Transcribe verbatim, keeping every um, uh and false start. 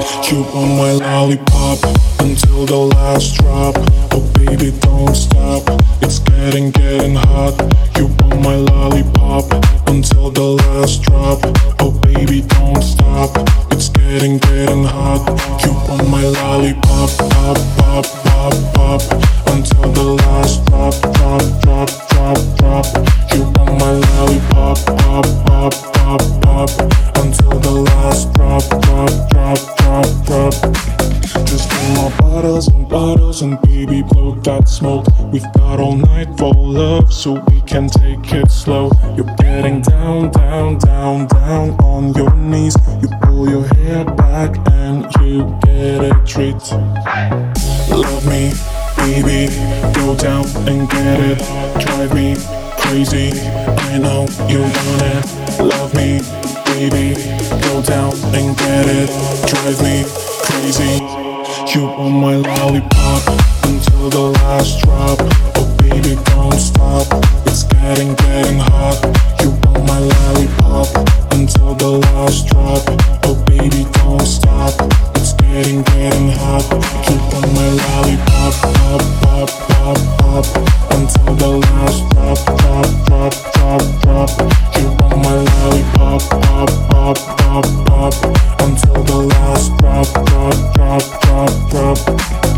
You want my lollipop until the last drop. Oh baby, don't stop. It's getting, getting hot. You want my lollipop until the last drop. Oh baby, don't stop. It's getting, getting hot. You want my lollipop, pop, pop, pop, pop until the last drop, drop, drop, drop, drop. You want my lollipop, pop, pop, pop, pop until the last drop, drop, drop, drop, drop. Just bring more bottles and bottles and baby blow that smoke. We've got all night for love, so we can take it slow. You're getting down, down, down, down on your knees. You pull your hair back and you get a treat. Love me, baby, go down and get it. Drive me crazy, I know you want it. Love me, baby, go down and get it. Drive me crazy. You want my lollipop until the last drop. Oh baby, don't stop. It's getting, getting hot. You want my lollipop until the last drop. Oh baby, don't stop. It's getting, getting hot. You want my lollipop, pop, pop, pop, pop until the last drop, drop, drop, drop, drop. You want my lollipop, pop, pop, pop, pop until the last drop, drop, drop, drop, drop.